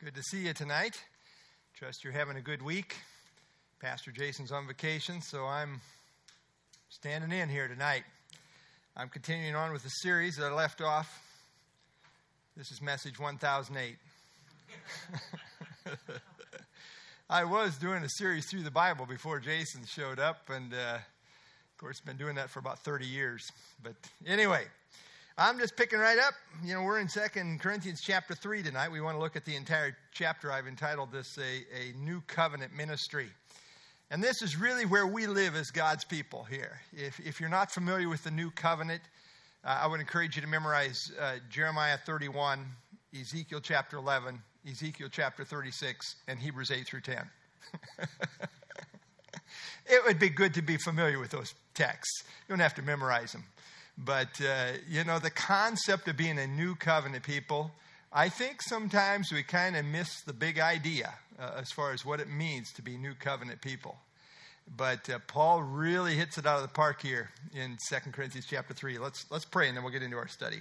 Good to see you tonight. Trust you're having a good week. Pastor Jason's on vacation, so I'm standing in here tonight. I'm continuing on with the series that I left off. This is message 1008. I was doing a series through the Bible before Jason showed up, and of course, been doing that for about 30 years. But anyway, I'm just picking right up. We're in 2 Corinthians chapter 3 tonight. We want to look at the entire chapter. I've entitled this a New Covenant Ministry. And this is really where we live as God's people here. If you're not familiar with the New Covenant, I would encourage you to memorize Jeremiah 31, Ezekiel chapter 11, Ezekiel chapter 36, and Hebrews 8 through 10. It would be good to be familiar with those texts. You don't have to memorize them. But, the concept of being a new covenant people, I think sometimes we kind of miss the big idea as far as what it means to be new covenant people. But Paul really hits it out of the park here in 2 Corinthians chapter 3. Let's pray, and then we'll get into our study.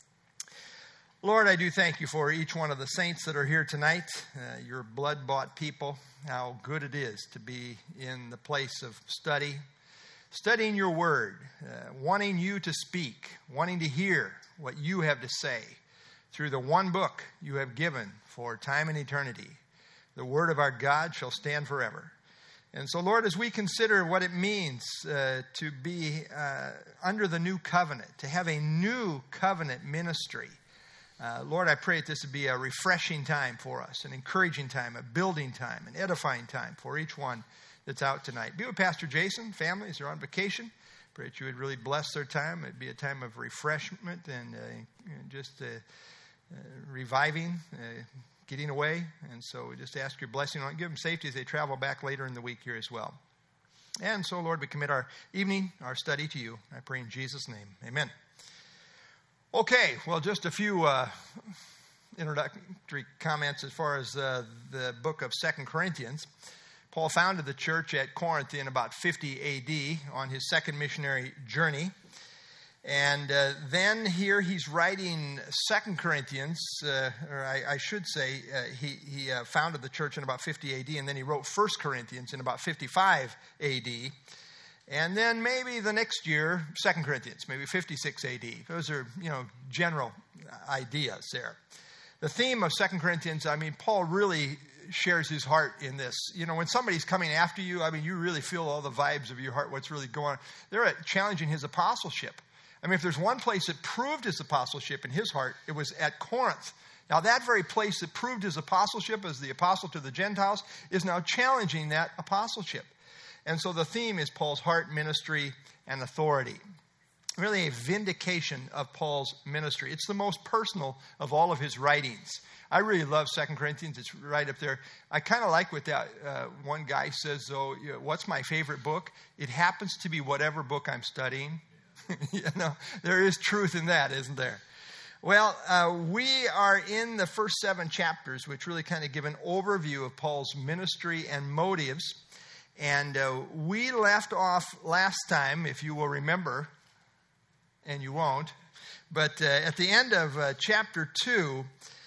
Lord, I do thank you for each one of the saints that are here tonight, your blood-bought people, how good it is to be in the place of studying your word, wanting you to speak, wanting to hear what you have to say through the one book you have given for time and eternity. The word of our God shall stand forever. And so, Lord, as we consider what it means to be under the new covenant, to have a new covenant ministry, Lord, I pray that this would be a refreshing time for us, an encouraging time, a building time, an edifying time for each one that's out tonight. Be with Pastor Jason, families are on vacation. Pray that you would really bless their time. It'd be a time of refreshment and just reviving, getting away. And so we just ask your blessing on it. Give them safety as they travel back later in the week here as well. And so, Lord, we commit our evening, our study to you. I pray in Jesus' name. Amen. Okay, well, just a few introductory comments as far as the book of 2 Corinthians. Paul founded the church at Corinth in about 50 A.D. on his second missionary journey. And then here he's writing 2 Corinthians, I should say he founded the church in about 50 A.D. and then he wrote 1 Corinthians in about 55 A.D. And then maybe the next year, 2 Corinthians, maybe 56 A.D. Those are, general ideas there. The theme of 2 Corinthians, Paul really shares his heart in this. When somebody's coming after you, you really feel all the vibes of your heart, what's really going on. They're challenging his apostleship. If there's one place that proved his apostleship in his heart, it was at Corinth. Now, that very place that proved his apostleship as the apostle to the Gentiles is now challenging that apostleship. And so the theme is Paul's heart, ministry, and authority. Really a vindication of Paul's ministry. It's the most personal of all of his writings. I really love 2 Corinthians. It's right up there. I kind of like what that one guy says, though. What's my favorite book? It happens to be whatever book I'm studying. There is truth in that, isn't there? Well, we are in the first 7 chapters, which really kind of give an overview of Paul's ministry and motives. And we left off last time, if you will remember, and you won't, but at the end of chapter 2,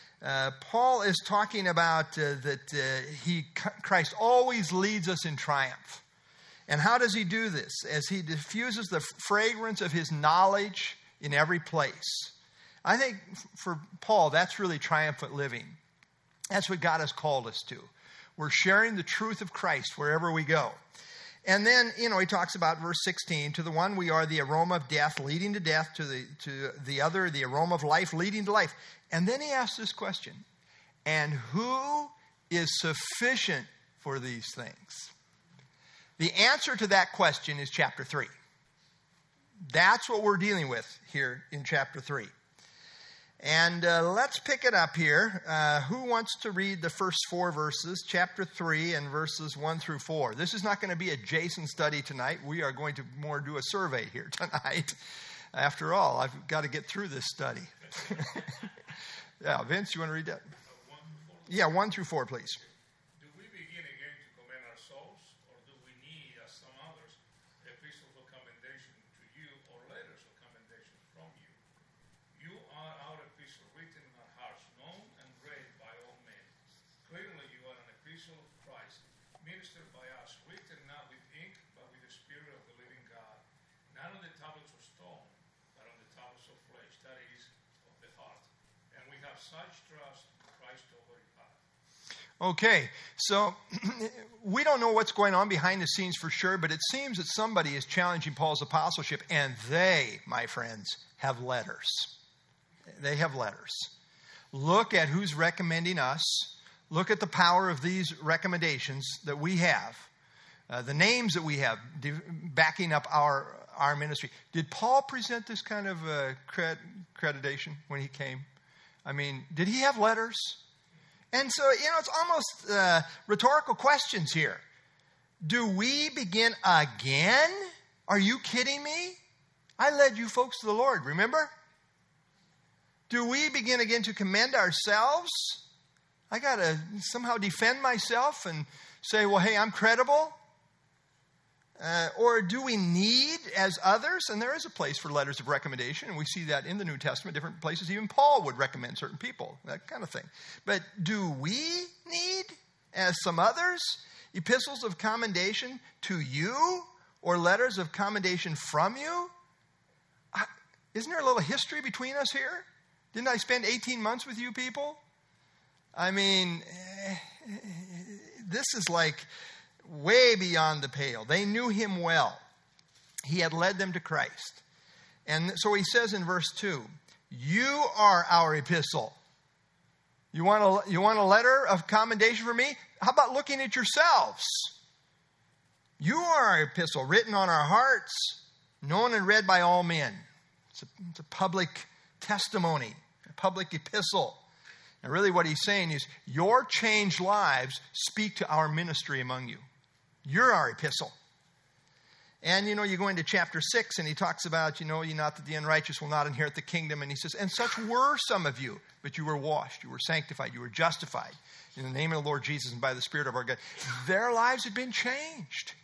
Paul is talking about that Christ always leads us in triumph. And how does he do this? As he diffuses the fragrance of his knowledge in every place. I think for Paul, that's really triumphant living. That's what God has called us to. We're sharing the truth of Christ wherever we go. And then, he talks about verse 16, to the one we are the aroma of death leading to death, to the other the aroma of life leading to life. And then he asks this question, and who is sufficient for these things? The answer to that question is chapter 3. That's what we're dealing with here in chapter 3. And let's pick it up here. Who wants to read the first 4 verses, chapter 3 and verses 1 through 4? This is not going to be a Jason study tonight. We are going to more do a survey here tonight. After all, I've got to get through this study. Yeah, Vince, you want to read that? 1 through 4, please. Do we begin again to commend ourselves, or do we need, as some others, epistles of commendation to you or letters of commendation from you? You are our epistle written in our hearts, known and read by all men. epistle of Christ, ministered by us, written not with ink, but with the Spirit of the living God, not on the tablets of stone, but on the tablets of flesh, that is, of the heart. And we have such trust in Christ over in heart. Okay, so we don't know what's going on behind the scenes for sure, but it seems that somebody is challenging Paul's apostleship, and they, my friends, have letters. They have letters. Look at who's recommending us. Look at the power of these recommendations that we have, the names that we have backing up our ministry. Did Paul present this kind of accreditation when he came? I mean, did he have letters? And so, it's almost rhetorical questions here. Do we begin again? Are you kidding me? I led you folks to the Lord, remember? Do we begin again to commend ourselves? I got to somehow defend myself and say, well, hey, I'm credible. Or do we need, as others, and there is a place for letters of recommendation, and we see that in the New Testament, different places, even Paul would recommend certain people, that kind of thing. But do we need, as some others, epistles of commendation to you, or letters of commendation from you? Isn't there a little history between us here? Didn't I spend 18 months with you people? I mean, this is like way beyond the pale. They knew him well. He had led them to Christ. And so he says in verse 2, you are our epistle. You want a letter of commendation for me? How about looking at yourselves? You are our epistle, written on our hearts, known and read by all men. It's a public testimony, a public epistle. And really what he's saying is, your changed lives speak to our ministry among you. You're our epistle. And, you go into chapter 6, and he talks about, not that the unrighteous will not inherit the kingdom. And he says, and such were some of you, but you were washed, you were sanctified, you were justified in the name of the Lord Jesus and by the Spirit of our God. Their lives had been changed.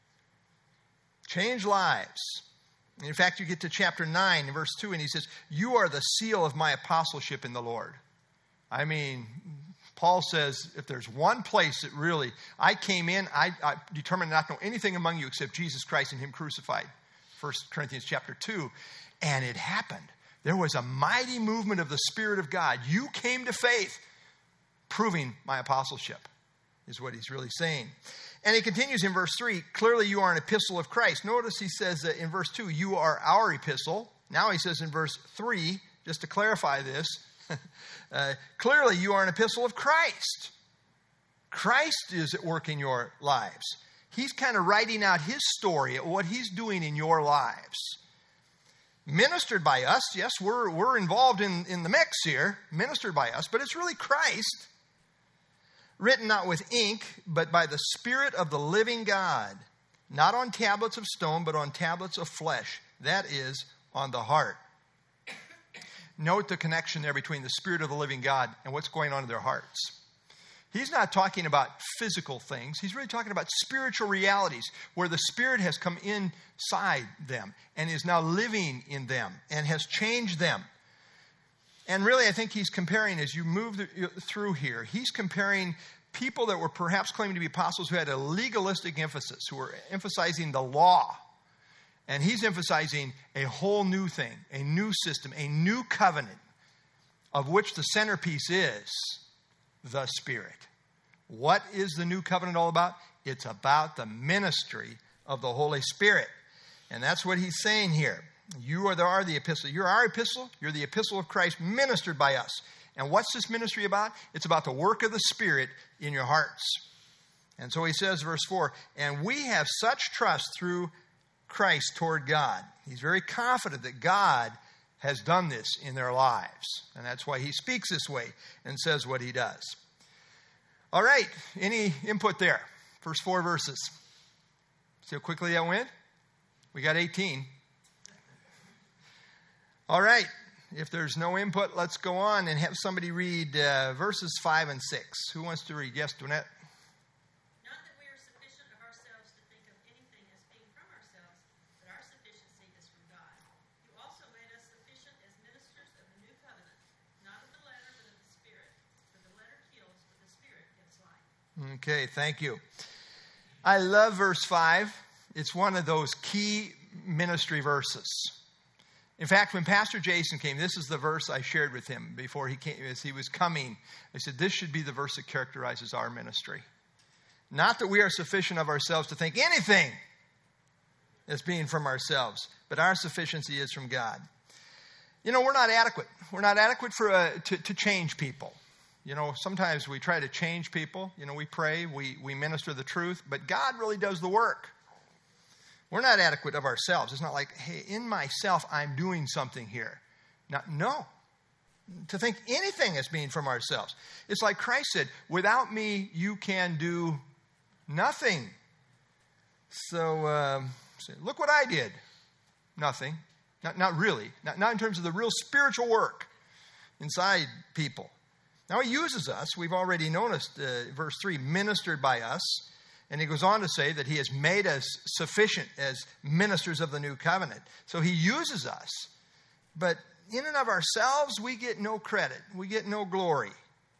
Changed lives. In fact, you get to chapter 9, in verse 2, and he says, you are the seal of my apostleship in the Lord. I mean, Paul says, if there's one place that really, I came in, I determined not to know anything among you except Jesus Christ and him crucified. 1 Corinthians chapter 2. And it happened. There was a mighty movement of the Spirit of God. You came to faith, proving my apostleship, is what he's really saying. And he continues in verse 3, clearly you are an epistle of Christ. Notice he says in verse 2, you are our epistle. Now he says in verse 3, just to clarify this, clearly you are an epistle of Christ. Christ is at work in your lives. He's kind of writing out his story of what he's doing in your lives. Ministered by us, yes, we're involved in the mix here, ministered by us, but it's really Christ. Written not with ink, but by the Spirit of the living God, not on tablets of stone, but on tablets of flesh, that is, on the heart. Note the connection there between the Spirit of the living God and what's going on in their hearts. He's not talking about physical things. He's really talking about spiritual realities where the Spirit has come inside them and is now living in them and has changed them. And really, I think he's comparing, as you move through here, he's comparing people that were perhaps claiming to be apostles who had a legalistic emphasis, who were emphasizing the law. And he's emphasizing a whole new thing, a new system, a new covenant, of which the centerpiece is the Spirit. What is the new covenant all about? It's about the ministry of the Holy Spirit. And that's what he's saying here. You are the epistle. You're our epistle. You're the epistle of Christ ministered by us. And what's this ministry about? It's about the work of the Spirit in your hearts. And so he says, verse 4, and we have such trust through Christ toward God. He's very confident that God has done this in their lives. And that's why he speaks this way and says what he does. All right, any input there? First 4 verses. See how quickly that went? We got 18. All right, if there's no input, let's go on and have somebody read verses 5 and 6. Who wants to read? Yes, Donette. Not that we are sufficient of ourselves to think of anything as being from ourselves, but our sufficiency is from God, who also made us sufficient as ministers of the new covenant, not of the letter, but of the Spirit. For the letter kills, but the Spirit gives life. Okay, thank you. I love verse 5. It's one of those key ministry verses. In fact, when Pastor Jason came, this is the verse I shared with him before he came, as he was coming. I said, this should be the verse that characterizes our ministry. Not that we are sufficient of ourselves to think anything as being from ourselves, but our sufficiency is from God. You know, we're not adequate. We're not adequate to change people. You know, sometimes we try to change people. You know, we pray, we minister the truth, but God really does the work. We're not adequate of ourselves. It's not like, hey, in myself, I'm doing something here. No. To think anything as being from ourselves. It's like Christ said, without me, you can do nothing. So, look what I did. Nothing. Not really. Not in terms of the real spiritual work inside people. Now, he uses us. We've already noticed, verse 3, ministered by us. And he goes on to say that he has made us sufficient as ministers of the new covenant. So he uses us. But in and of ourselves, we get no credit. We get no glory.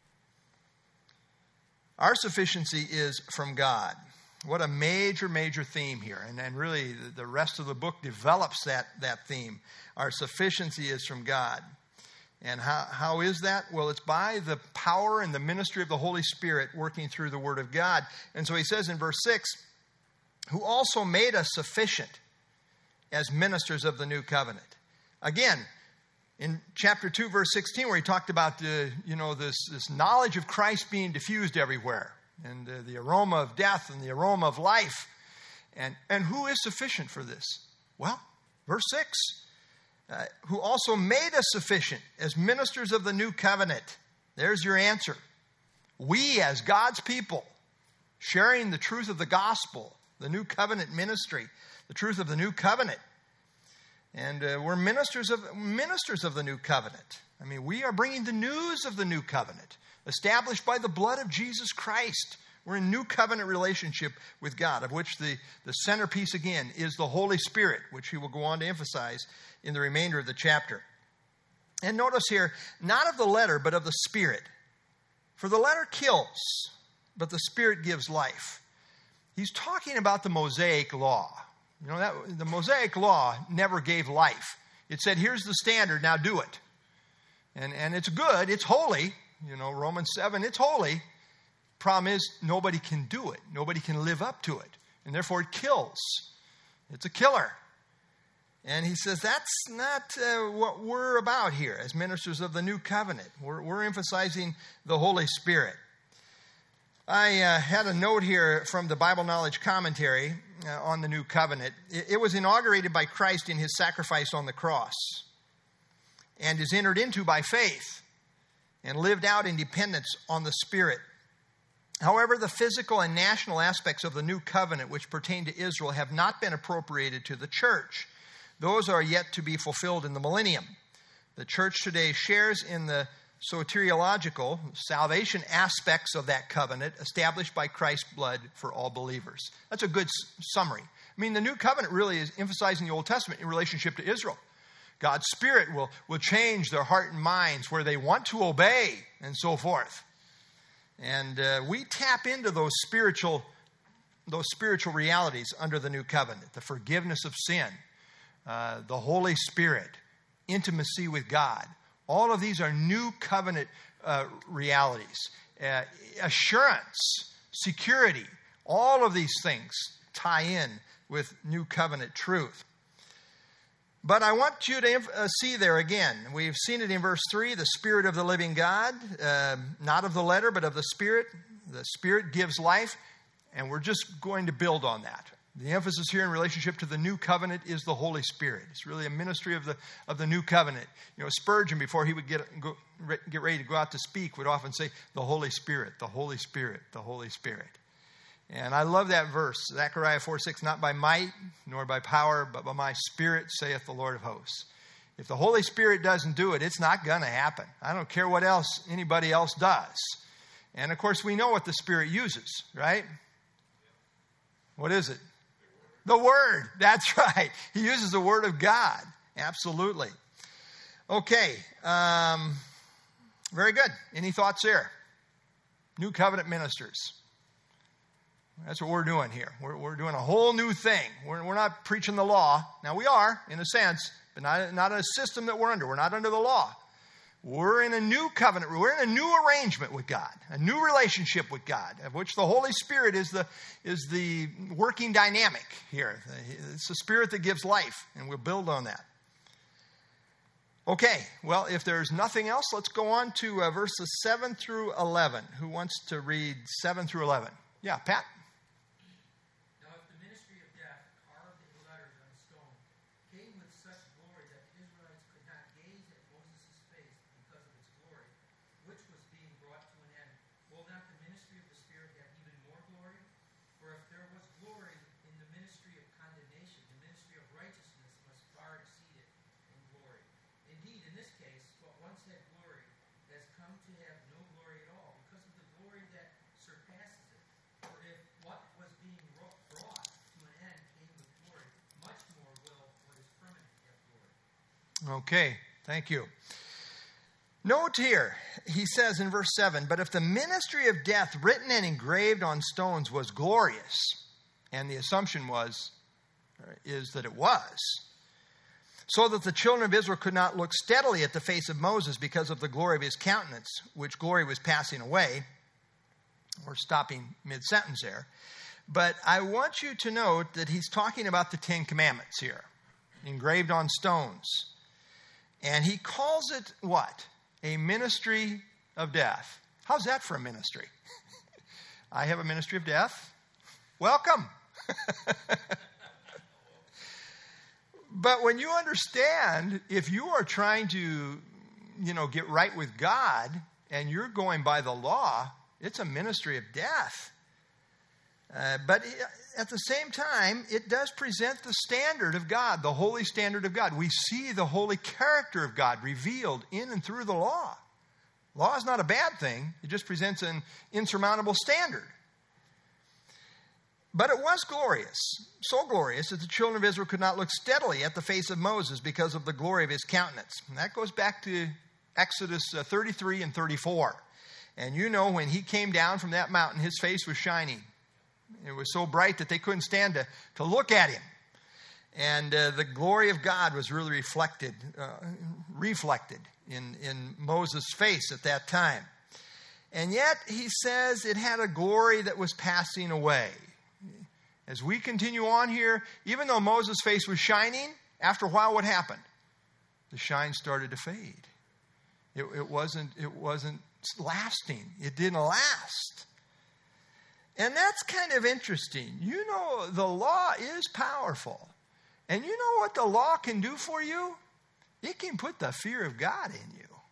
Our sufficiency is from God. What a major, major theme here. And really, the rest of the book develops that theme. Our sufficiency is from God. And how is that? Well, it's by the power and the ministry of the Holy Spirit working through the Word of God. And so he says in verse 6, who also made us sufficient as ministers of the new covenant. Again, in chapter 2, verse 16, where he talked about this knowledge of Christ being diffused everywhere, and the aroma of death and the aroma of life. And who is sufficient for this? Well, verse 6. Who also made us sufficient as ministers of the new covenant. There's your answer. We, as God's people, sharing the truth of the gospel, the new covenant ministry, the truth of the new covenant. And we're ministers of the new covenant. I mean, we are bringing the news of the new covenant, established by the blood of Jesus Christ. We're in new covenant relationship with God, of which the centerpiece, again, is the Holy Spirit, which he will go on to emphasize in the remainder of the chapter. And notice here, not of the letter, but of the Spirit. For the letter kills, but the Spirit gives life. He's talking about the Mosaic law. You know, the Mosaic law never gave life. It said, here's the standard, now do it. And it's good, it's holy. You know, Romans 7, it's holy. Problem is, nobody can do it. Nobody can live up to it. And therefore it kills. It's a killer. And he says that's not what we're about here as ministers of the new covenant. We're emphasizing the Holy Spirit. I had a note here from the Bible Knowledge Commentary on the new covenant. It was inaugurated by Christ in his sacrifice on the cross and is entered into by faith and lived out in dependence on the Spirit. However, the physical and national aspects of the new covenant which pertain to Israel have not been appropriated to the church. Those are yet to be fulfilled in the millennium. The church today shares in the soteriological salvation aspects of that covenant established by Christ's blood for all believers. That's a good summary. I mean, the new covenant really is emphasizing the Old Testament in relationship to Israel. God's Spirit will change their heart and minds where they want to obey and so forth. And we tap into those spiritual realities under the new covenant. The forgiveness of sin, the Holy Spirit, intimacy with God. All of these are new covenant realities. Assurance, security, all of these things tie in with new covenant truth. But I want you to see there again, we've seen it in verse 3, the Spirit of the living God, not of the letter, but of the Spirit. The Spirit gives life, and we're just going to build on that. The emphasis here in relationship to the new covenant is the Holy Spirit. It's really a ministry of the new covenant. You know, Spurgeon, before he would get ready to go out to speak, would often say, the Holy Spirit, the Holy Spirit, the Holy Spirit. And I love that verse, Zechariah 4:6, not by might nor by power, but by my Spirit, saith the Lord of hosts. If the Holy Spirit doesn't do it, it's not going to happen. I don't care what else anybody else does. And of course, we know what the Spirit uses, right? What is it? The Word. That's right. He uses the Word of God. Absolutely. Okay. Very good. Any thoughts there? New covenant ministers. That's what we're doing here. We're doing a whole new thing. We're not preaching the law. Now, we are, in a sense, but not a system that we're under. We're not under the law. We're in a new covenant. We're in a new arrangement with God, a new relationship with God, of which the Holy Spirit is the working dynamic here. It's the Spirit that gives life, and we'll build on that. Okay, well, if there's nothing else, let's go on to verses 7 through 11. Who wants to read 7 through 11? Yeah, Pat? Now, if the ministry of death, carved in letters on stone, came with such glory that the Israelites could not gaze at Moses' face because of its glory, which was being brought to an end, will not the ministry of the Spirit have even more glory? For if there was glory in the ministry of condemnation, the ministry of righteousness must far exceed it in glory. Indeed, in this case, what once had glory has come to have no glory at all, because of the glory that surpasses it. For if what was being brought to an end came with glory, much more will what is permanent have glory. Okay, thank you. Note here, he says in verse 7, but if the ministry of death written and engraved on stones was glorious, and the assumption is that it was, so that the children of Israel could not look steadily at the face of Moses because of the glory of his countenance, which glory was passing away. We're stopping mid-sentence there. But I want you to note that he's talking about the Ten Commandments here, engraved on stones. And he calls it what? A ministry of death. How's that for a ministry? I have a ministry of death. Welcome. But when you understand, if you are trying to, get right with God and you're going by the law, it's a ministry of death. But at the same time, it does present the standard of God, the holy standard of God. We see the holy character of God revealed in and through the law. Law is not a bad thing. It just presents an insurmountable standard. But it was glorious, so glorious that the children of Israel could not look steadily at the face of Moses because of the glory of his countenance. And that goes back to Exodus 33 and 34. And when he came down from that mountain, his face was shining. It was so bright that they couldn't stand to look at him. And the glory of God was really reflected in Moses' face at that time. And yet, he says it had a glory that was passing away. As we continue on here, even though Moses' face was shining, after a while what happened? The shine started to fade. It wasn't lasting. It didn't last. And that's kind of interesting. The law is powerful. And you know what the law can do for you? It can put the fear of God in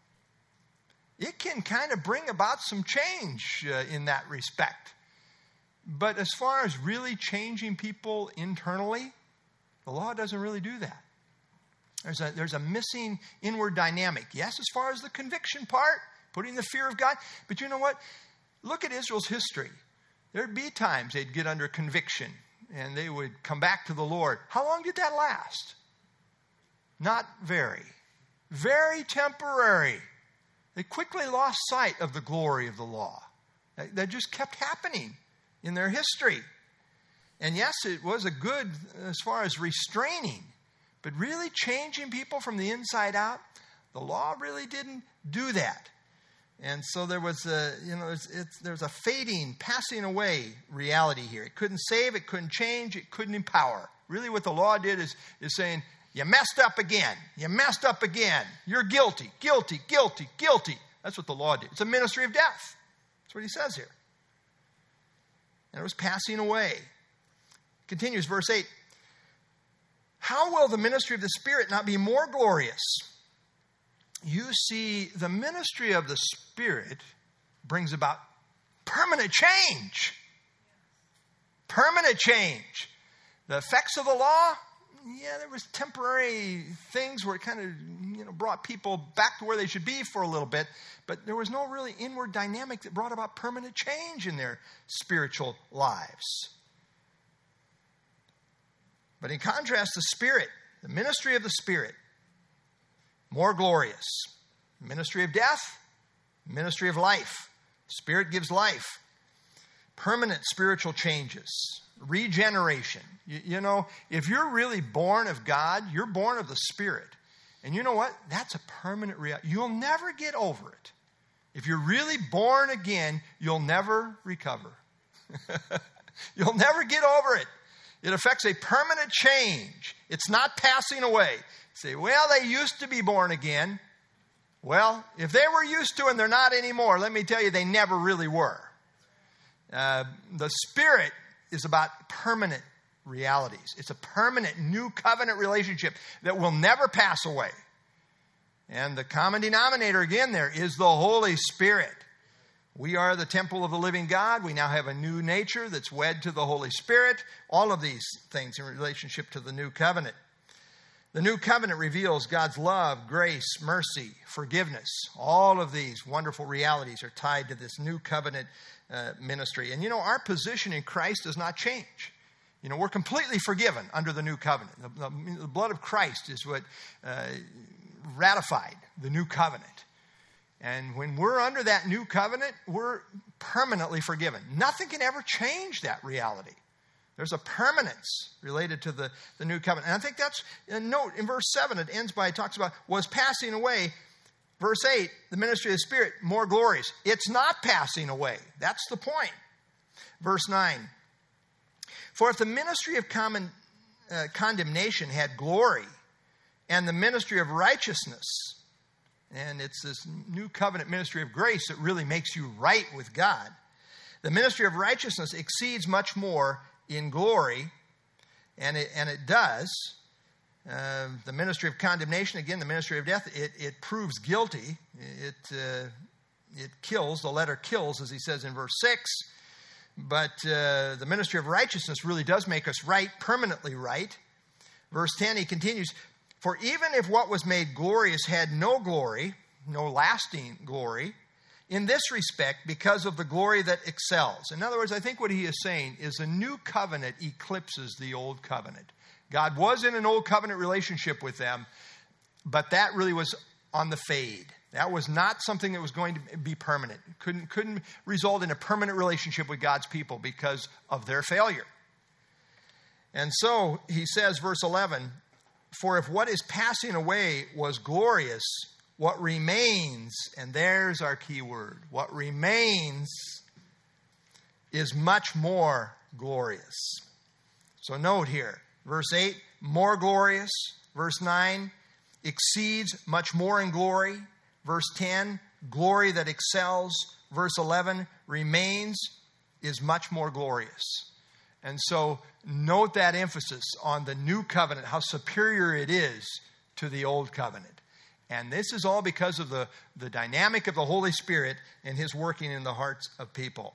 you. It can kind of bring about some change in that respect. But as far as really changing people internally, the law doesn't really do that. There's a missing inward dynamic. Yes, as far as the conviction part, putting the fear of God. But you know what? Look at Israel's history. There'd be times they'd get under conviction and they would come back to the Lord. How long did that last? Not very. Very temporary. They quickly lost sight of the glory of the law. That just kept happening in their history. And yes, it was a good as far as restraining, but really changing people from the inside out, the law really didn't do that. And so there was there's a fading, passing away reality here. It couldn't save, it couldn't change, it couldn't empower. Really what the law did is saying, you messed up again. You messed up again. You're guilty, guilty, guilty, guilty. That's what the law did. It's a ministry of death. That's what he says here. And it was passing away. Continues, verse 8. How will the ministry of the Spirit not be more glorious? You see, the ministry of the Spirit brings about permanent change. Permanent change. The effects of the law, there was temporary things where it kind of, brought people back to where they should be for a little bit. But there was no really inward dynamic that brought about permanent change in their spiritual lives. But in contrast, the Spirit, the ministry of the Spirit, more glorious. Ministry of death, ministry of life. Spirit gives life. permanent spiritual changes, regeneration. You know, if you're really born of God, you're born of the Spirit. And you know what? That's a permanent reality. You'll never get over it. If you're really born again, you'll never recover. You'll never get over it. It affects a permanent change. It's not passing away. You say, well, they used to be born again. Well, if they were used to and they're not anymore, let me tell you, they never really were. The Spirit is about permanent realities. It's a permanent new covenant relationship that will never pass away. And the common denominator again there is the Holy Spirit. We are the temple of the living God. We now have a new nature that's wed to the Holy Spirit. All of these things in relationship to the new covenant. The new covenant reveals God's love, grace, mercy, forgiveness. All of these wonderful realities are tied to this new covenant ministry. And you know, our position in Christ does not change. You know, we're completely forgiven under the new covenant. The blood of Christ is what ratified the new covenant. And when we're under that new covenant, we're permanently forgiven. Nothing can ever change that reality. There's a permanence related to the new covenant. And I think that's a note in verse 7. It ends by, it talks about, was passing away. Verse 8, the ministry of the Spirit, more glorious. It's not passing away. That's the point. Verse 9, for if the ministry of condemnation had glory, and the ministry of righteousness, and it's this new covenant ministry of grace that really makes you right with God, the ministry of righteousness exceeds much more in glory, and it does. The ministry of condemnation, again, the ministry of death, it proves guilty. It kills. The letter kills, as he says in verse 6. But the ministry of righteousness really does make us right, permanently right. Verse 10, he continues, for even if what was made glorious had no glory, no lasting glory, in this respect, because of the glory that excels. In other words, I think what he is saying is the new covenant eclipses the old covenant. God was in an old covenant relationship with them, but that really was on the fade. That was not something that was going to be permanent. Couldn't result in a permanent relationship with God's people because of their failure. And so he says, verse 11, for if what is passing away was glorious, what remains, and there's our key word, what remains is much more glorious. So note here, verse 8, more glorious. Verse 9, exceeds much more in glory. Verse 10, glory that excels. Verse 11, remains is much more glorious. And so note that emphasis on the new covenant, how superior it is to the old covenant. And this is all because of the dynamic of the Holy Spirit and his working in the hearts of people.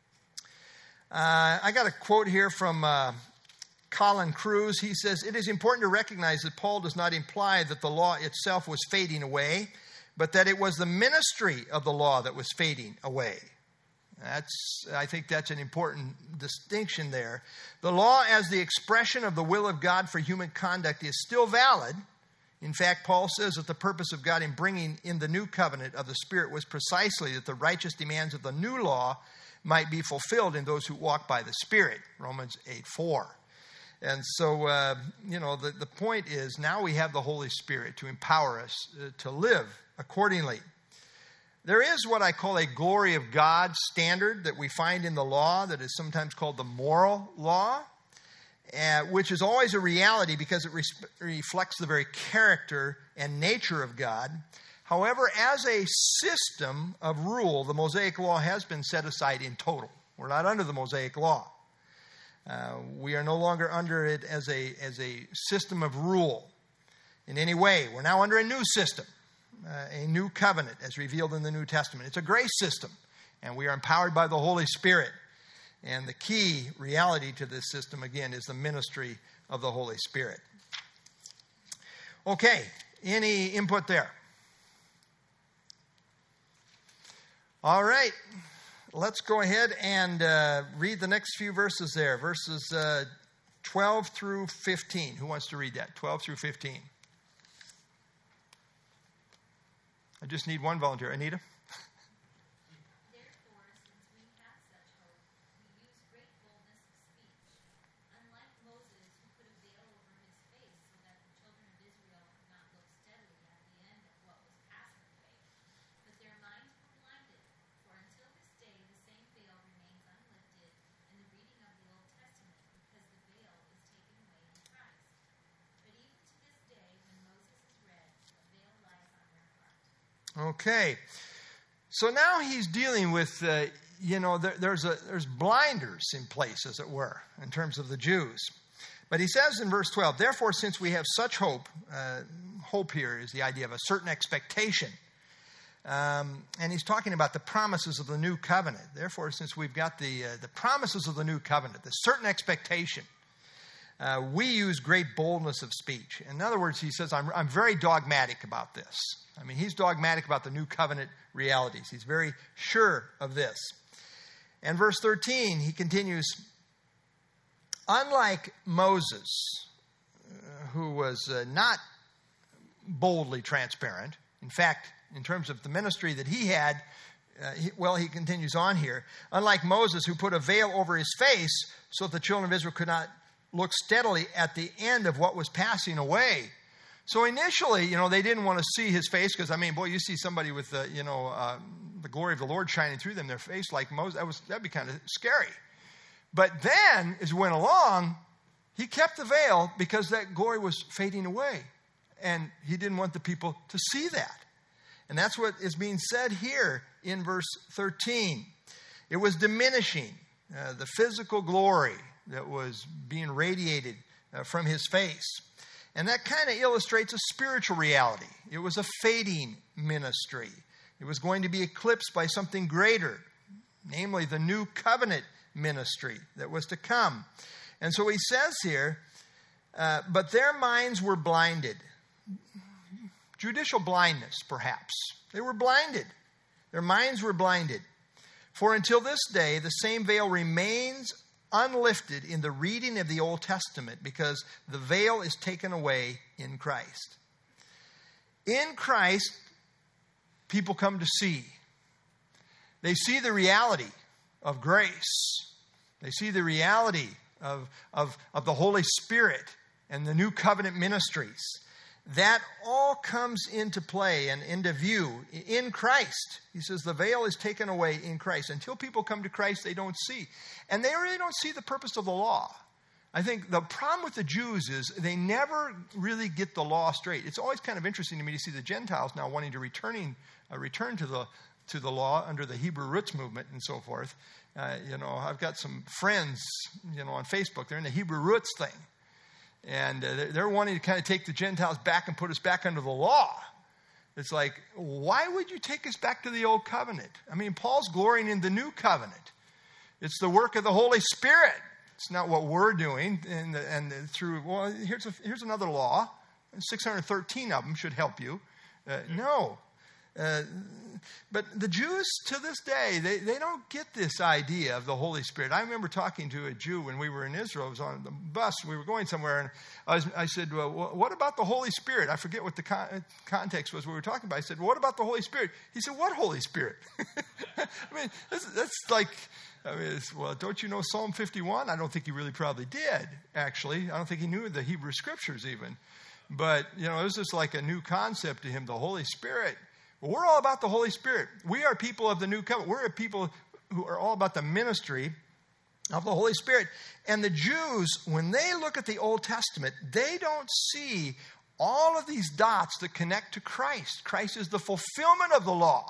I got a quote here from Colin Cruz. He says, it is important to recognize that Paul does not imply that the law itself was fading away, but that it was the ministry of the law that was fading away. I think that's an important distinction there. The law as the expression of the will of God for human conduct is still valid. In fact, Paul says that the purpose of God in bringing in the new covenant of the Spirit was precisely that the righteous demands of the new law might be fulfilled in those who walk by the Spirit, Romans 8:4. And so, the point is now we have the Holy Spirit to empower us to live accordingly. There is what I call a glory of God standard that we find in the law that is sometimes called the moral law, which is always a reality because it reflects the very character and nature of God. However, as a system of rule, the Mosaic law has been set aside in total. We're not under the Mosaic law. We are no longer under it as a system of rule in any way. We're now under a new system. A new covenant as revealed in the New Testament. It's a grace system, and we are empowered by the Holy Spirit. And the key reality to this system, again, is the ministry of the Holy Spirit. Okay, any input there? All right, let's go ahead and read the next few verses there. Verses 12 through 15. Who wants to read that? 12 through 15. I just need one volunteer. Anita? Therefore, since we have such hope, we Okay. So now he's dealing with, there's blinders in place, as it were, in terms of the Jews. But he says in verse 12, therefore, since we have such hope, hope here is the idea of a certain expectation. And he's talking about the promises of the new covenant. Therefore, since we've got the promises of the new covenant, the certain expectation, we use great boldness of speech. In other words, he says, I'm very dogmatic about this. I mean, he's dogmatic about the new covenant realities. He's very sure of this. And verse 13, he continues, unlike Moses, who was not boldly transparent, in fact, in terms of the ministry that he had, he continues on here. Unlike Moses, who put a veil over his face so that the children of Israel could not look steadily at the end of what was passing away. So initially, they didn't want to see his face because, you see somebody with, the glory of the Lord shining through them, their face like Moses, that'd be kind of scary. But then, as we went along, he kept the veil because that glory was fading away. And he didn't want the people to see that. And that's what is being said here in verse 13. It was diminishing the physical glory that was being radiated from his face. And that kind of illustrates a spiritual reality. It was a fading ministry. It was going to be eclipsed by something greater, namely the new covenant ministry that was to come. And so he says here, but their minds were blinded. Judicial blindness, perhaps. They were blinded. Their minds were blinded. For until this day, the same veil remains unlifted in the reading of the Old Testament because the veil is taken away in Christ. In Christ, people come to see. They see the reality of grace. They see the reality of the Holy Spirit and the new covenant ministries. That all comes into play and into view in Christ. He says the veil is taken away in Christ. Until people come to Christ, they don't see. And they really don't see the purpose of the law. I think the problem with the Jews is they never really get the law straight. It's always kind of interesting to me to see the Gentiles now wanting to return to the law under the Hebrew roots movement and so forth. I've got some friends, on Facebook. They're in the Hebrew roots thing. And they're wanting to kind of take the Gentiles back and put us back under the law. It's like, why would you take us back to the old covenant? Paul's glorying in the new covenant. It's the work of the Holy Spirit. It's not what we're doing. Here's another law. 613 of them should help you. No. But the Jews to this day, they don't get this idea of the Holy Spirit. I remember talking to a Jew when we were in Israel. I was on the bus. We were going somewhere. And I said, well, what about the Holy Spirit? I forget what the context was we were talking about. I said, what about the Holy Spirit? He said, what Holy Spirit? That's like, well, don't you know Psalm 51? I don't think he really probably did, actually. I don't think he knew the Hebrew Scriptures even. But, it was just like a new concept to him, the Holy Spirit. We're all about the Holy Spirit. We are people of the new covenant. We're a people who are all about the ministry of the Holy Spirit. And the Jews, when they look at the Old Testament, they don't see all of these dots that connect to Christ. Christ is the fulfillment of the law.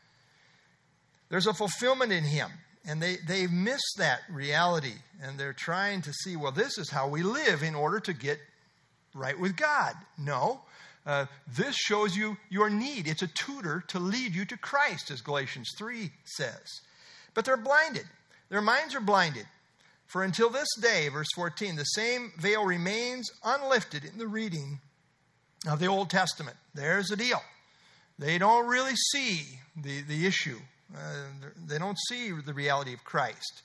There's a fulfillment in him. And they miss that reality. And they're trying to see, well, this is how we live in order to get right with God. No. This shows you your need. It's a tutor to lead you to Christ, as Galatians 3 says. But they're blinded. Their minds are blinded. For until this day, verse 14, the same veil remains unlifted in the reading of the Old Testament. There's the deal. They don't really see the issue. They don't see the reality of Christ.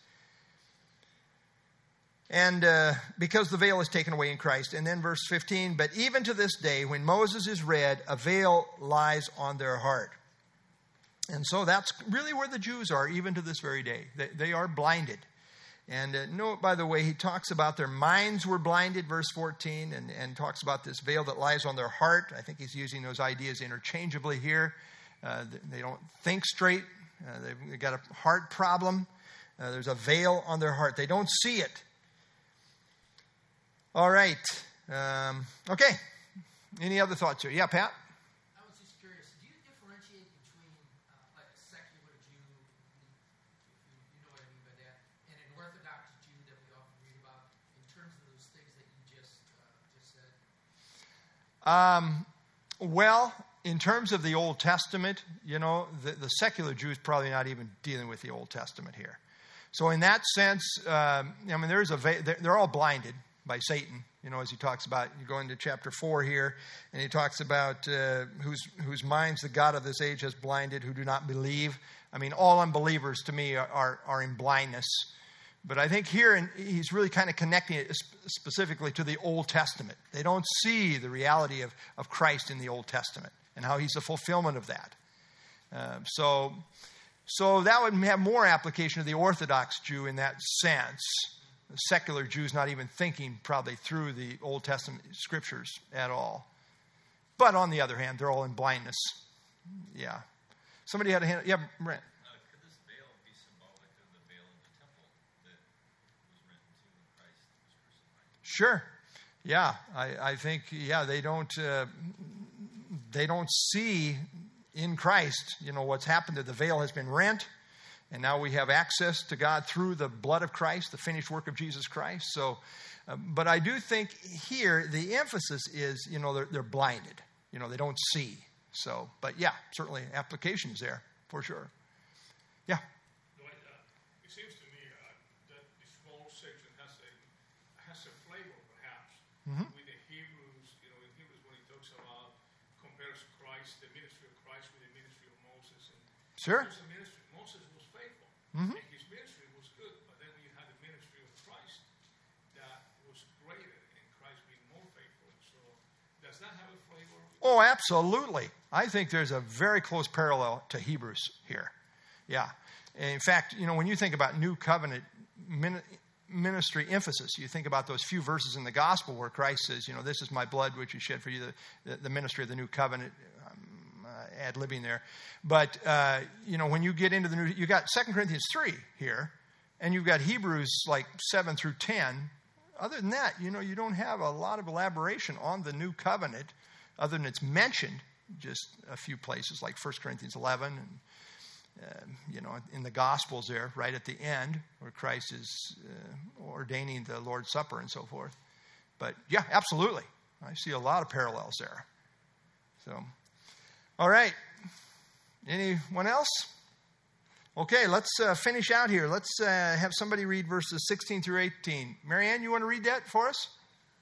And because the veil is taken away in Christ. And then verse 15, but even to this day, when Moses is read, a veil lies on their heart. And so that's really where the Jews are, even to this very day. They are blinded. And note, by the way, he talks about their minds were blinded, verse 14, and talks about this veil that lies on their heart. I think he's using those ideas interchangeably here. They don't think straight. They've got a heart problem. There's a veil on their heart. They don't see it. All right. Okay. Any other thoughts here? Yeah, Pat? I was just curious. Do you differentiate Well, in terms of the Old Testament, the secular Jew is probably not even dealing with the Old Testament here. So in that sense, they're all blinded by Satan. As he talks about, you go into chapter 4 here, and he talks about whose minds the God of this age has blinded, who do not believe. I mean, all unbelievers to me are in blindness. But I think here he's really kind of connecting it specifically to the Old Testament. They don't see the reality of Christ in the Old Testament and how he's the fulfillment of that. So that would have more application to the Orthodox Jew in that sense. The secular Jew's not even thinking probably through the Old Testament scriptures at all. But on the other hand, they're all in blindness. Yeah. Somebody had a hand. Yeah, Brent. Could this veil be symbolic of the veil in the temple that was rent in two when Christ was crucified? Sure. Yeah, I think, they don't see in Christ, what's happened. The veil has been rent, and now we have access to God through the blood of Christ, the finished work of Jesus Christ. So, but I do think here the emphasis is, they're blinded. They don't see. So, but yeah, certainly applications there for sure. Yeah. It seems to me that this whole section has a flavor, perhaps, with the Hebrews. In Hebrews, when he talks about compares Christ, the ministry of Christ, with the ministry of Moses. And sure. Moses was faithful, and his ministry was good. But then we had the ministry of Christ that was greater, and Christ being more faithful. So, does that have a flavor? Oh, absolutely. I think there's a very close parallel to Hebrews here. Yeah. In fact, when you think about New Covenant ministry emphasis, you think about those few verses in the gospel where Christ says, this is my blood which is shed for you, the ministry of the New Covenant, ad-libbing there. But, when you get into you got 2 Corinthians 3 here, and you've got Hebrews like 7 through 10. Other than that, you don't have a lot of elaboration on the New Covenant, other than it's mentioned just a few places, like 1 Corinthians 11, and, in the Gospels there, right at the end, where Christ is ordaining the Lord's Supper and so forth. But, yeah, absolutely. I see a lot of parallels there. So, all right. Anyone else? Okay, let's finish out here. Let's have somebody read verses 16 through 18. Marianne, you want to read that for us?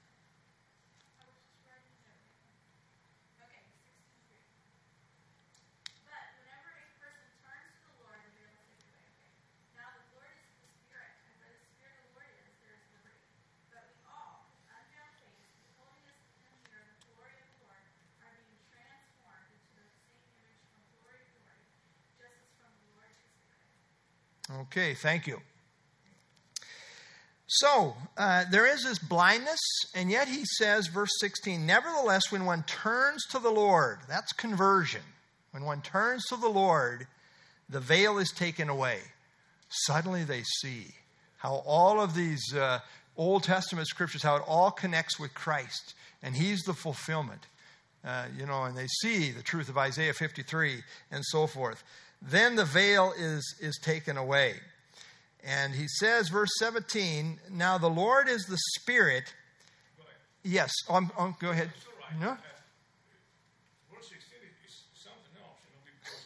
Okay, thank you. So, there is this blindness, and yet he says, verse 16, nevertheless, when one turns to the Lord, that's conversion. When one turns to the Lord, the veil is taken away. Suddenly they see how all of these Old Testament scriptures, how it all connects with Christ, and he's the fulfillment. And they see the truth of Isaiah 53 and so forth. Then the veil is taken away. And he says, verse 17, now the Lord is the Spirit. Yes, go ahead. It's all right. No? Verse 16 is something else, because,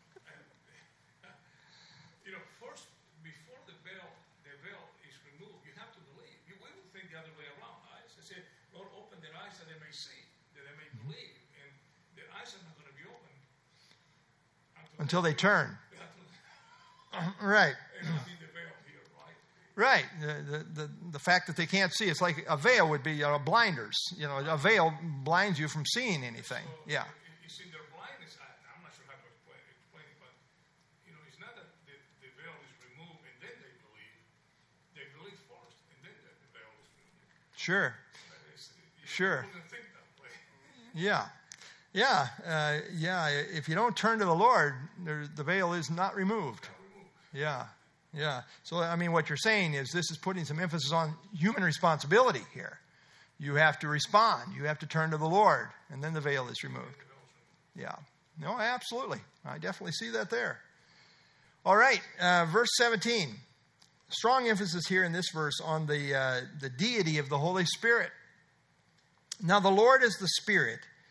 first, before the veil is removed, you have to believe. We will think the other way around. Right? So say, Lord, open their eyes that they may see, that they may believe. And their eyes are not going to be open until they turn. Right. And I mean the veil here, Right. right? The fact that they can't see, it's like a veil would be blinders. A veil blinds you from seeing anything. So, yeah. You see, their blindness, I'm not sure how to explain it, but, it's not that the veil is removed and then they believe. They believe first and then the veil is removed. Sure. Sure. You wouldn't think that way. Yeah. Yeah. If you don't turn to the Lord, the veil is not removed. Yeah. So, what you're saying is this is putting some emphasis on human responsibility here. You have to respond. You have to turn to the Lord, and then the veil is removed. Yeah. No, absolutely. I definitely see that there. All right. Verse 17. Strong emphasis here in this verse on the deity of the Holy Spirit. Now, the Lord is the Spirit,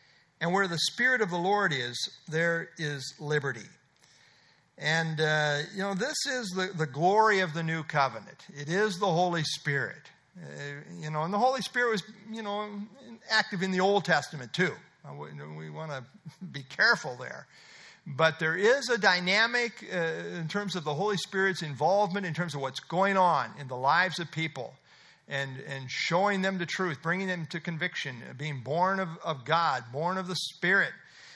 And where the Spirit of the Lord is, there is liberty. And, this is the glory of the new covenant. It is the Holy Spirit. And the Holy Spirit was, active in the Old Testament too. We want to be careful there. But there is a dynamic in terms of the Holy Spirit's involvement, in terms of what's going on in the lives of people, and showing them the truth, bringing them to conviction, being born of God, born of the Spirit.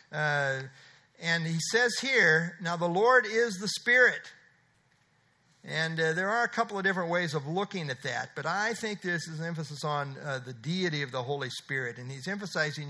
And he says here, now the Lord is the Spirit. And there are a couple of different ways of looking at that, but I think this is an emphasis on the deity of the Holy Spirit. And he's emphasizing,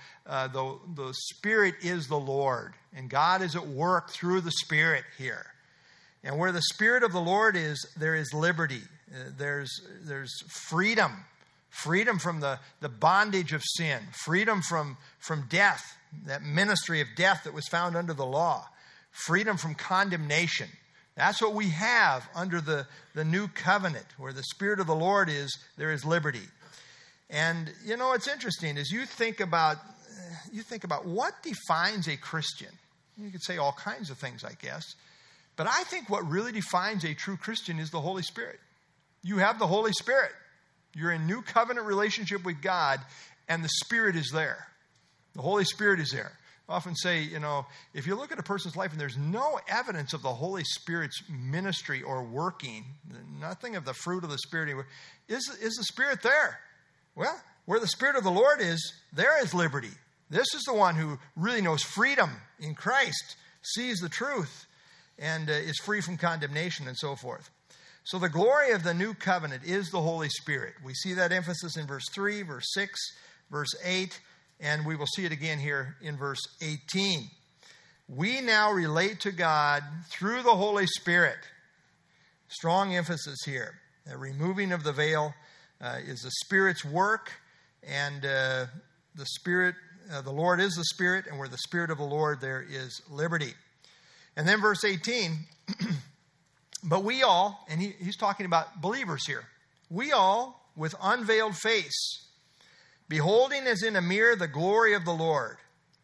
the Spirit is the Lord, and God is at work through the Spirit here. And where the Spirit of the Lord is, there is liberty. There's freedom. Freedom from the bondage of sin. Freedom from death, that ministry of death that was found under the law. Freedom from condemnation. That's what we have under the new covenant. Where the Spirit of the Lord is, there is liberty. And, it's interesting as you think about what defines a Christian. You could say all kinds of things, I guess. But I think what really defines a true Christian is the Holy Spirit. You have the Holy Spirit. You're in new covenant relationship with God, and the Spirit is there. The Holy Spirit is there. I often say, if you look at a person's life and there's no evidence of the Holy Spirit's ministry or working, nothing of the fruit of the Spirit, is the Spirit there? Well, where the Spirit of the Lord is, there is liberty. This is the one who really knows freedom in Christ, sees the truth, and is free from condemnation and so forth. So the glory of the new covenant is the Holy Spirit. We see that emphasis in verse 3, verse 6, verse 8, and we will see it again here in verse 18. We now relate to God through the Holy Spirit. Strong emphasis here. The removing of the veil is the Spirit's work, and the Spirit, the Lord is the Spirit, and where the Spirit of the Lord, there is liberty. And then verse 18, but we all, and he's talking about believers here, we all, with unveiled face, beholding as in a mirror the glory of the Lord.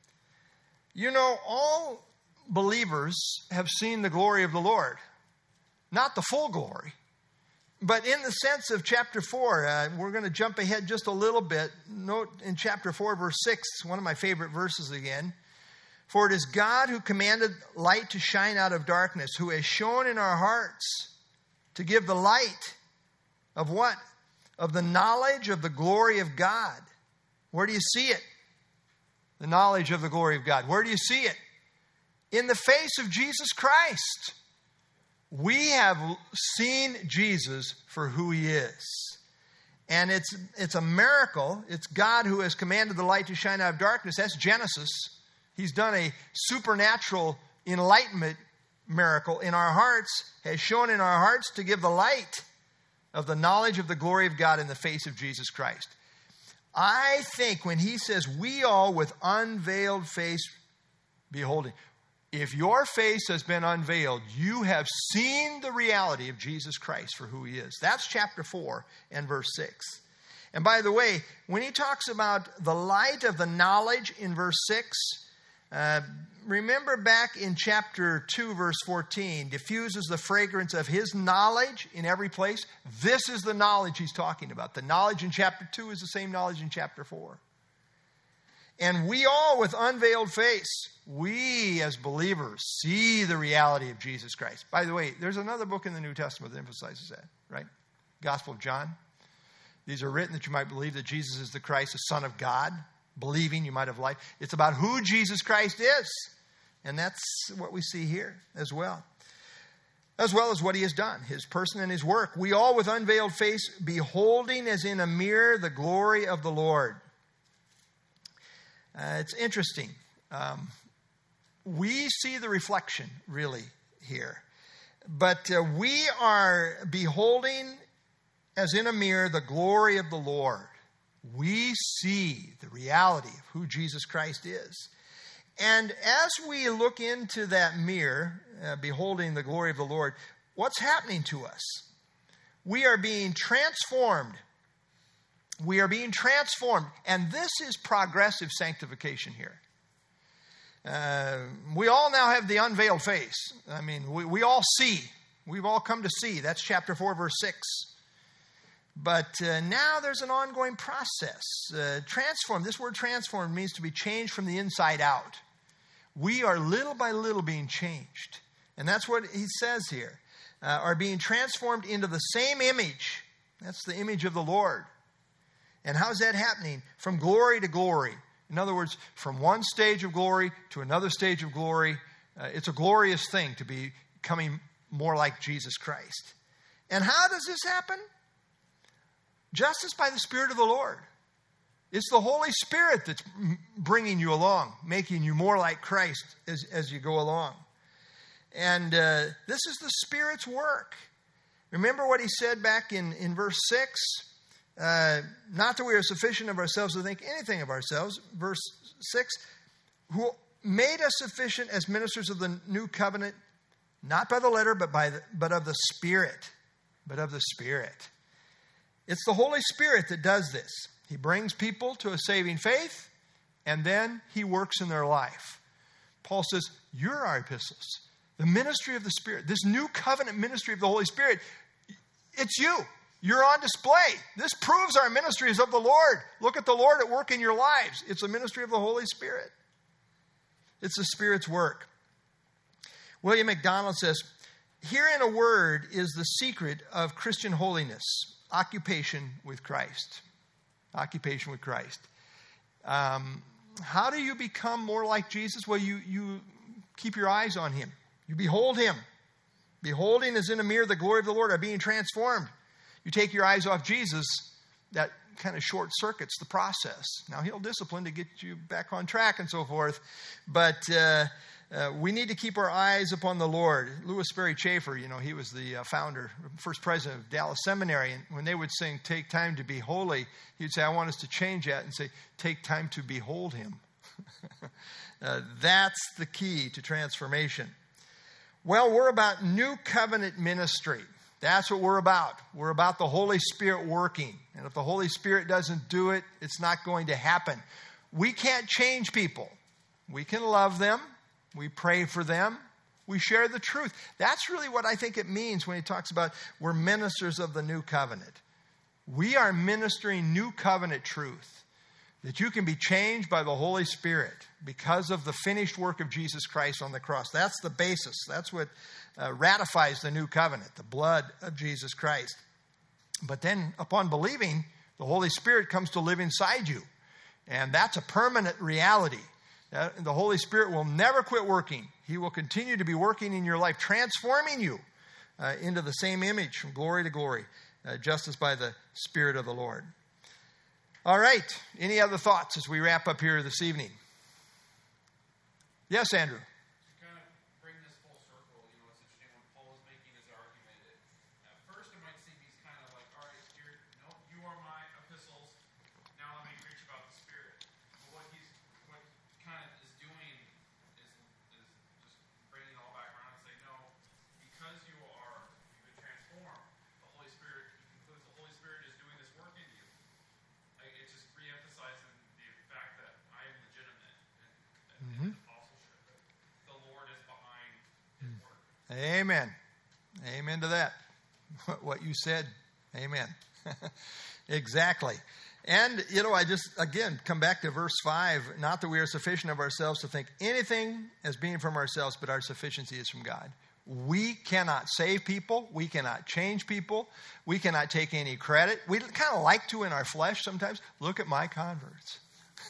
All believers have seen the glory of the Lord. Not the full glory, but in the sense of chapter 4. We're going to jump ahead just a little bit. Note in chapter 4, verse 6, one of my favorite verses again. For it is God who commanded light to shine out of darkness, who has shown in our hearts to give the light of what? Of the knowledge of the glory of God. Where do you see it? The knowledge of the glory of God. Where do you see it? In the face of Jesus Christ. We have seen Jesus for who he is. And it's a miracle. It's God who has commanded the light to shine out of darkness. That's Genesis. He's done a supernatural enlightenment miracle in our hearts, has shown in our hearts to give the light of the knowledge of the glory of God in the face of Jesus Christ. I think when he says, we all with unveiled face beholding, if your face has been unveiled, you have seen the reality of Jesus Christ for who he is. That's chapter 4 and verse 6. And by the way, when he talks about the light of the knowledge in verse 6, remember back in chapter 2, verse 14, diffuses the fragrance of his knowledge in every place. This is the knowledge he's talking about. The knowledge in chapter 2 is the same knowledge in chapter 4. And we all with unveiled face, we as believers see the reality of Jesus Christ. By the way, there's another book in the New Testament that emphasizes that, right? Gospel of John. These are written that you might believe that Jesus is the Christ, the Son of God. Believing you might have life. It's about who Jesus Christ is. And that's what we see here as well as what he has done, his person and his work. We all with unveiled face, beholding as in a mirror the glory of the Lord. It's interesting. We see the reflection really here. But we are beholding as in a mirror the glory of the Lord. We see the reality of who Jesus Christ is. And as we look into that mirror, beholding the glory of the Lord, what's happening to us? We are being transformed. We are being transformed. And this is progressive sanctification here. We all now have the unveiled face. I mean, we all see. We've all come to see. That's chapter 4, verse 6. But now there's an ongoing process. Transform. This word transform means to be changed from the inside out. We are little by little being changed. And that's what he says here. Are being transformed into the same image. That's the image of the Lord. And how's that happening? From glory to glory. In other words, from one stage of glory to another stage of glory. It's a glorious thing to be becoming more like Jesus Christ. And how does this happen? Just as by the Spirit of the Lord. It's the Holy Spirit that's bringing you along, making you more like Christ as you go along. And this is the Spirit's work. Remember what he said back in verse 6? Not that we are sufficient of ourselves to think anything of ourselves. Verse 6, who made us sufficient as ministers of the new covenant, not by the letter, but of the Spirit. But of the Spirit. It's the Holy Spirit that does this. He brings people to a saving faith, and then he works in their life. Paul says, you're our epistles. The ministry of the Spirit, this new covenant ministry of the Holy Spirit, it's you. You're on display. This proves our ministry is of the Lord. Look at the Lord at work in your lives. It's a ministry of the Holy Spirit. It's the Spirit's work. William MacDonald says, here in a word is the secret of Christian holiness. Occupation with Christ. Occupation with Christ. How do you become more like Jesus? Well, you keep your eyes on him. You behold him. Beholding as in a mirror the glory of the Lord are being transformed. You take your eyes off Jesus, that kind of short circuits the process. Now, he'll discipline to get you back on track and so forth. But we need to keep our eyes upon the Lord. Louis Sperry Chafer, he was the founder, first president of Dallas Seminary. And when they would sing, take time to be holy, he'd say, I want us to change that and say, take time to behold him. That's the key to transformation. Well, we're about new covenant ministry. That's what we're about. We're about the Holy Spirit working. And if the Holy Spirit doesn't do it, it's not going to happen. We can't change people. We can love them. We pray for them. We share the truth. That's really what I think it means when he talks about we're ministers of the new covenant. We are ministering new covenant truth. That you can be changed by the Holy Spirit because of the finished work of Jesus Christ on the cross. That's the basis. That's what ratifies the new covenant, the blood of Jesus Christ. But then upon believing, the Holy Spirit comes to live inside you. And that's a permanent reality. The Holy Spirit will never quit working. He will continue to be working in your life, transforming you into the same image from glory to glory, just as by the Spirit of the Lord. All right. Any other thoughts as we wrap up here this evening? Yes, Andrew. To kind of bring this full circle, it's interesting when Paul is making his argument. At first, it might seem he's kind of like, all right, you are my epistles. Now let me preach about the Spirit. But what he kind of is doing is just bringing it all back around and saying, no, because you've been transformed, the Holy Spirit, he concludes the Holy Spirit is doing this work in you. It's just re-emphasizing the fact that I am legitimate and apostleship. The Lord is behind his work. Amen. Amen to that. What you said. Amen. Exactly. And, I just, again, come back to verse 5. Not that we are sufficient of ourselves to think anything as being from ourselves, but our sufficiency is from God. We cannot save people. We cannot change people. We cannot take any credit. We kind of like to in our flesh sometimes. Look at my converts.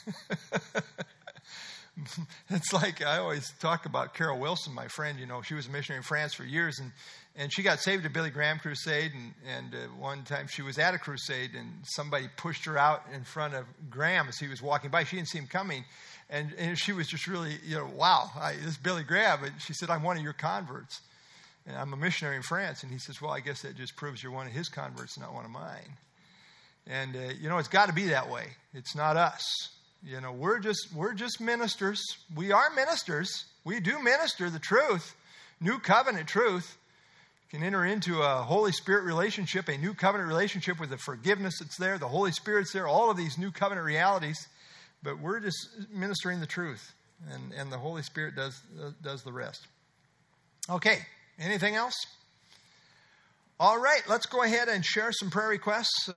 It's like I always talk about Carol Wilson, my friend. She was a missionary in France for years, and she got saved at Billy Graham crusade. And one time she was at a crusade, and somebody pushed her out in front of Graham as he was walking by. She didn't see him coming. And she was just really, wow, this is Billy Graham. And she said, I'm one of your converts. And I'm a missionary in France. And he says, well, I guess that just proves you're one of his converts, not one of mine. And, it's got to be that way. It's not us. We're just ministers. We are ministers. We do minister the truth, new covenant truth. You can enter into a Holy Spirit relationship, a new covenant relationship with the forgiveness that's there, the Holy Spirit's there, all of these new covenant realities. But we're just ministering the truth. And the Holy Spirit does the rest. Okay, anything else? All right, let's go ahead and share some prayer requests.